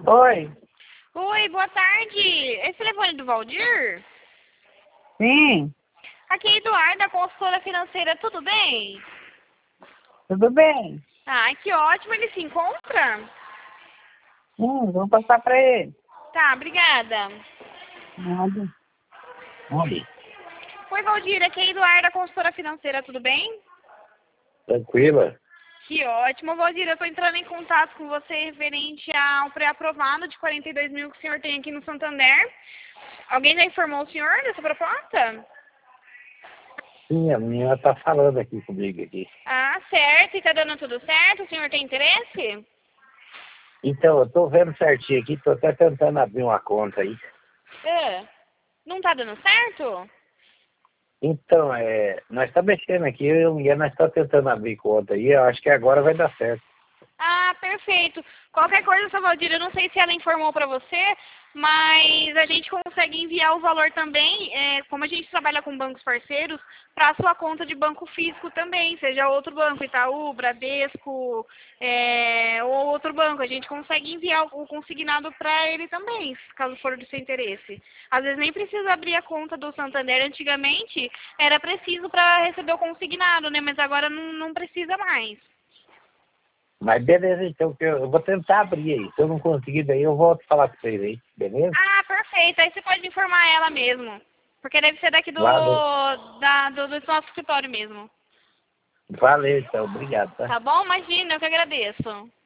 Oi. Oi, boa tarde. Esse telefone do Valdir? Sim, Aqui é Eduarda, consultora financeira, tudo bem? tudo bem? Ah, que ótimo, ele se encontra? Vou passar para ele. Tá, obrigada. Nada. Oi. Oi, Valdir, aqui é Eduarda, consultora financeira, tudo bem? Tranquila? Que ótimo, Valdir, eu tô entrando em contato com você referente ao pré-aprovado de 42 mil que o senhor tem aqui no Santander. Alguém já informou o senhor dessa proposta? Sim, a menina tá falando aqui comigo aqui. Ah, certo, e tá dando tudo certo? O senhor tem interesse? Então, eu tô vendo certinho aqui, tô até tentando abrir uma conta aí. Não tá dando certo? Então, nós tá mexendo aqui, eu e a mulher, nós tá tentando abrir conta aí, eu acho que agora vai dar certo. Ah, perfeito. Qualquer coisa, sua Valdir, eu não sei se ela informou para você, mas a gente consegue enviar o valor também, como a gente trabalha com bancos parceiros, para a sua conta de banco físico também, seja outro banco, Itaú, Bradesco, ou outro banco. A gente consegue enviar o consignado para ele também, caso for do seu interesse. Às vezes nem precisa abrir a conta do Santander. Antigamente era preciso para receber o consignado, né? Mas agora não precisa mais. Mas beleza, então, que eu vou tentar abrir aí. Se eu não conseguir, daí eu volto a falar com vocês aí, beleza? Ah, perfeito. Aí você pode informar ela mesmo. Porque deve ser daqui do Valeu, nosso escritório mesmo. valeu então, obrigado, tá? Tá bom? Imagina, eu que agradeço.